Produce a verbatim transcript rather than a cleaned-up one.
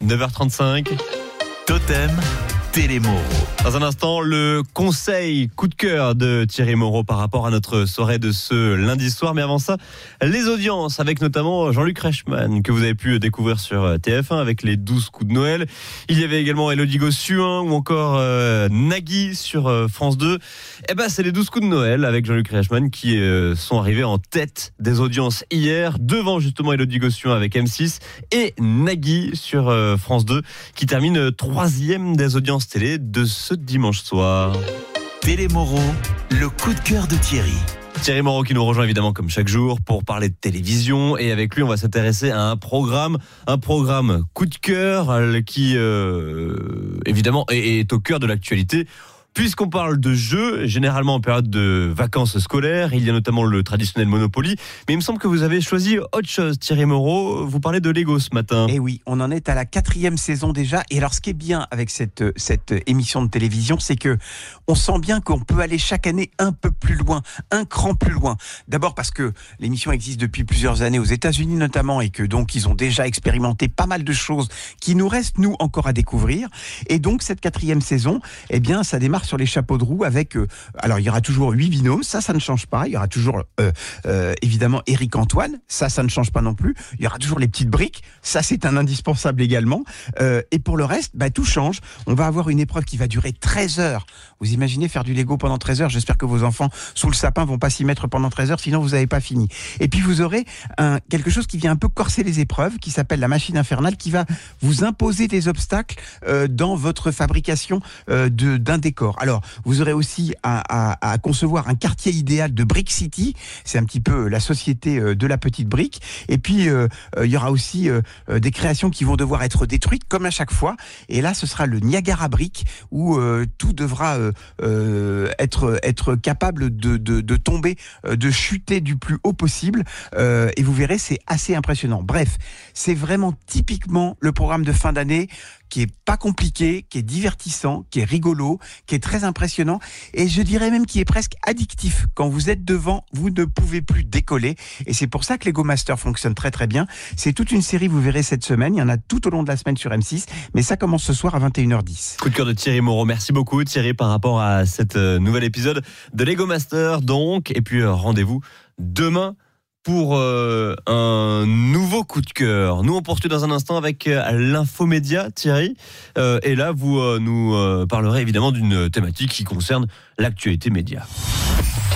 neuf heures trente-cinq. Totem Télémoro. Dans un instant, le conseil coup de cœur de Thierry Moreau par rapport à notre soirée de ce lundi soir. Mais avant ça, les audiences avec notamment Jean-Luc Reichmann que vous avez pu découvrir sur T F un avec les douze coups de Noël. Il y avait également Élodie Gossuin ou encore euh, Nagui sur euh, France deux. Eh ben, c'est les douze coups de Noël avec Jean-Luc Reichmann qui euh, sont arrivés en tête des audiences hier, devant justement Élodie Gossuin avec M six et Nagui sur euh, France deux qui termine troisième des audiences télé de ce dimanche soir. Télémoro, le coup de cœur de Thierry. Thierry Moreau qui nous rejoint évidemment comme chaque jour pour parler de télévision, et avec lui on va s'intéresser à un programme, un programme coup de cœur qui euh, évidemment est, est au cœur de l'actualité. Puisqu'on parle de jeux, généralement en période de vacances scolaires, il y a notamment le traditionnel Monopoly, mais il me semble que vous avez choisi autre chose, Thierry Moreau. Vous parlez de Lego ce matin. Et oui, on en est à la quatrième saison déjà. Et alors, ce qui est bien avec cette, cette émission de télévision, c'est que on sent bien qu'on peut aller chaque année un peu plus loin, un cran plus loin. D'abord parce que l'émission existe depuis plusieurs années aux États-Unis notamment, et que donc ils ont déjà expérimenté pas mal de choses qui nous restent nous encore à découvrir. Et donc cette quatrième saison, eh bien, ça démarre sur les chapeaux de roue avec, euh, alors il y aura toujours huit binômes, ça, ça ne change pas. Il y aura toujours euh, euh, évidemment Éric Antoine, ça, ça ne change pas non plus. Il y aura toujours les petites briques, ça c'est un indispensable également. Euh, et pour le reste, bah, tout change. On va avoir une épreuve qui va durer treize heures. Vous imaginez faire du Lego pendant treize heures? J'espère que vos enfants sous le sapin vont pas s'y mettre pendant treize heures, sinon vous n'avez pas fini. Et puis vous aurez un, quelque chose qui vient un peu corser les épreuves, qui s'appelle la machine infernale, qui va vous imposer des obstacles euh, dans votre fabrication euh, de, d'un décor. Alors, vous aurez aussi à, à, à concevoir un quartier idéal de Brick City. C'est un petit peu la société de la petite brique. Et puis, euh, il y aura aussi euh, des créations qui vont devoir être détruites, comme à chaque fois. Et là, ce sera le Niagara Brick, où euh, tout devra euh, euh, être, être capable de, de, de tomber, de chuter du plus haut possible. Euh, et vous verrez, c'est assez impressionnant. Bref, c'est vraiment typiquement le programme de fin d'année qui est pas compliqué, qui est divertissant, qui est rigolo, qui est très impressionnant, et je dirais même qui est presque addictif. Quand vous êtes devant, vous ne pouvez plus décoller, et c'est pour ça que Lego Master fonctionne très très bien. C'est toute une série, vous verrez cette semaine, il y en a tout au long de la semaine sur M six, mais ça commence ce soir à vingt et une heures dix. Coup de cœur de Thierry Moreau, merci beaucoup Thierry par rapport à cet euh, nouvel épisode de Lego Master donc, et puis euh, rendez-vous demain pour euh, un nouveau coup de cœur. Nous, on poursuit dans un instant avec euh, l'infomédia, Thierry. Euh, et là, vous euh, nous euh, parlerez évidemment d'une thématique qui concerne l'actualité média.